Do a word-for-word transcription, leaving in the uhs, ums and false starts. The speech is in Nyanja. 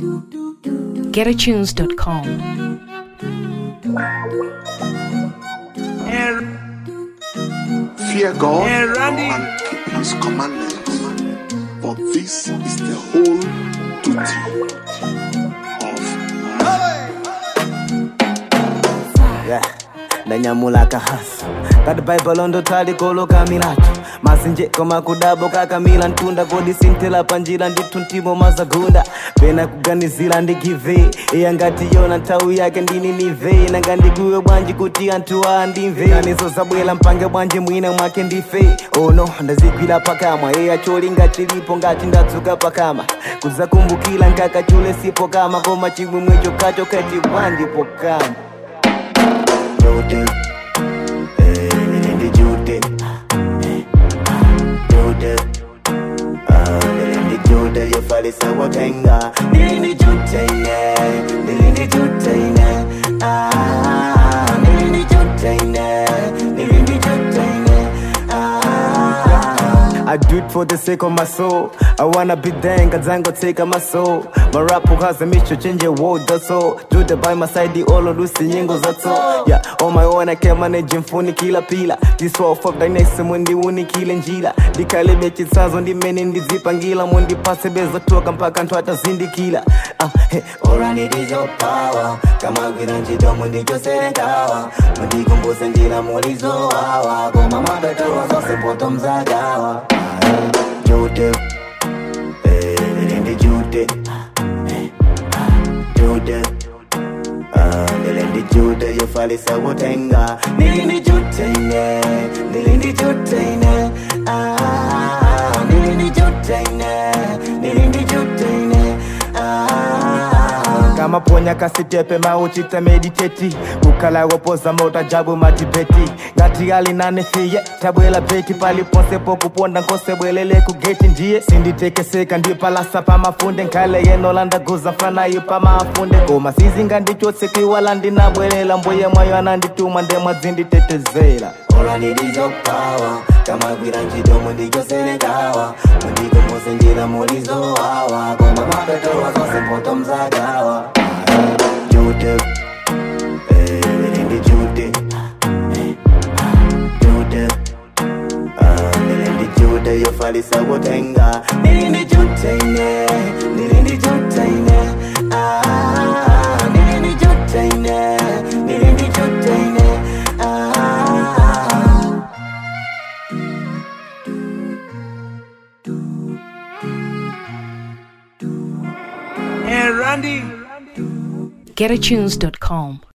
get a tunes dot com. Fear God Hey, Randy. and keep His commandments, for this is the whole duty of man. Yeah, ndanyamula kahasa kati Bible ndo tali koloka milatu masinje koma kudabo kakamila ntunda kodi sintela panjila ndituntimo mazagunda pena kuganizila ndigive eyangati yona ntau yake ndini nive nangandiguwe bwanji kuti antu andimve kanizo zabwela mpange bwanji mwina mwake ndife ono ndazigwila pakamwa eya cholinga chilipo ngati ndadzuka pakama kuzakumbukila nkaka chule sipo kama koma chimwemwe chokacho kati bwanji pokama Jude, eh, nilindi Jude, eh, Jude, ah, nilindi Jude, yofalisa watenga, nilindi Jude, ne, nilindi Jude, ne, ah, nilindi Jude, ne, nilindi Jude, ne, ah. I do it for the sake of my soul. I wanna be there, Kazango take my soul. My rap has a mission, change the world, that's all. Do the by my side, the all of Lucy Yingles, that's all. Yeah, on my own, I can manage and phone killer pila. This all fuck the next one, the one killing Gila. The calibrated sounds on the men in the zip and gila. When the possible, the talk and pack and try to send the killer. Ah, hey, all I need is your power. Come on, we don't cheat on when they just say tower. When the combos and gila, Molizo, our go mama better was also bottoms agawa. Jude, eh, nilindi Jude, eh, Jude, ah, nilindi Jude, yofalisa watenga, nilindi Jude, ne, nilindi Jude, ne, ah, nilindi Jude, ne, nilindi Jude, ne, ah. Kama ponya kasitepe mauchita mediteti Kukala wapoza mota jabu matibeti Gati gali nane fiye Tabwela beti pali ponse poku ponda nkose bwelele kugeti njie Sindi teke seka ndi palasa pa mafunde Nkale yeno landa guza fana yupa maafunde Koma sizinga ndi chose kiwala ndi na bwelela Mboye mwayo anandi tuma ndema zindi tetezela All I need is your power Kama gwiranchi domu ndi jose negawa Mwendiko mwose njila molizo wawa Koma mabeto wazose poto mzagawa Jude, eh, nilindi Jude, eh, Jude, ah, nilindi Jude, yofalisa watenga, nilindi Jude, ne, nilindi Jude, ne, ah, nilindi Jude, ne, nilindi Jude, ne, ah. Hey, Randy. get a tunes dot com.